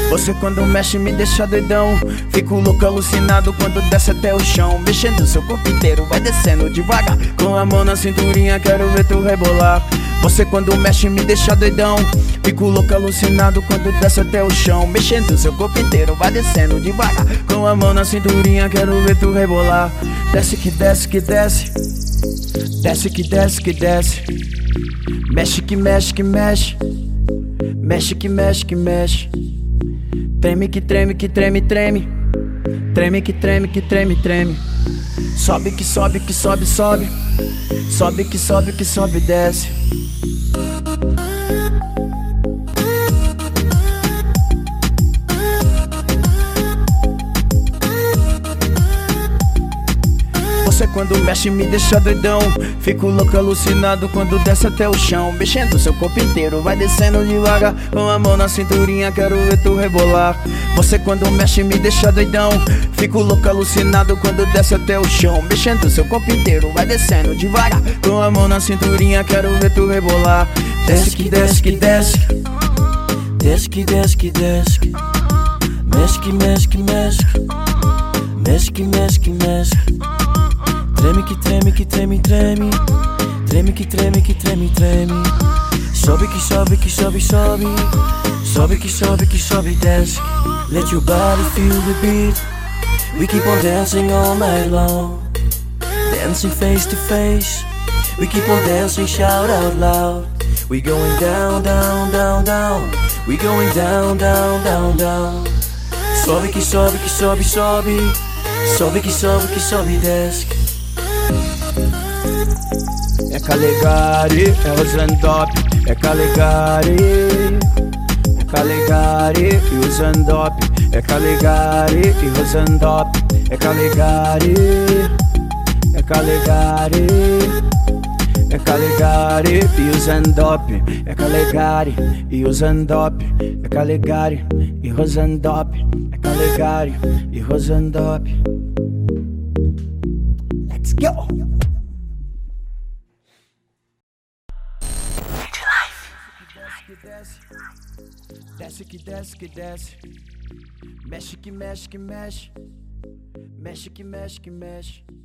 Você quando mexe me deixa doidão. Fico louco, alucinado quando desce até o chão. Mexendo seu corpo inteiro, vai descendo devagar. Com a mão na cinturinha, quero ver tu rebolar. Você quando mexe me deixa doidão. Fico louco, alucinado quando desce até o chão. Mexendo seu corpo inteiro, vai descendo devagar. Com a mão na cinturinha, quero ver tu rebolar. Desce que desce que desce. Desce que desce que desce. Mexe que mexe que mexe. Mexe que mexe que mexe. Treme que treme que treme treme. Treme que treme que treme treme. Sobe que sobe que sobe sobe. Sobe que sobe que sobe desce. Você quando mexe me deixa doidão. Fico louco, alucinado quando desce até o chão. Mexendo seu corpo inteiro, vai descendo devagar. Com a mão na cinturinha, quero ver tu rebolar. Você quando mexe me deixa doidão. Fico louco, alucinado quando desce até o chão. Mexendo seu corpo inteiro, vai descendo devagar. Com a mão na cinturinha, quero ver tu rebolar. Desce que desce que desce. Desce que desce que desce. Mexe que mexe que mexe. Mexe que mexe que mexe. Treme que treme que treme treme. Treme que treme que treme treme. Sobe que sobe que sobe sobe. Sobe que sobe que sobe desce. Let your body feel the beat. We keep on dancing all night long. Dancing face to face. We keep on dancing, shout out loud. We going down, down, down, down. We going down, down, down, down. Sobe que sobe que sobe sobe. Sobe que sobe que sobe desce. É Calegari, é Rosandop, é Calegari. É Calegari e Rosandop. É Calegari e Rosandop. É Calegari. É Calegari. É Calegari e Rosandop. É Calegari e Rosandop. É Calegari e Rosandop. É Calegari e Rosandop. Let's go! Desce que desce que desce. Mexe que mexe que mexe. Mexe que mexe que mexe.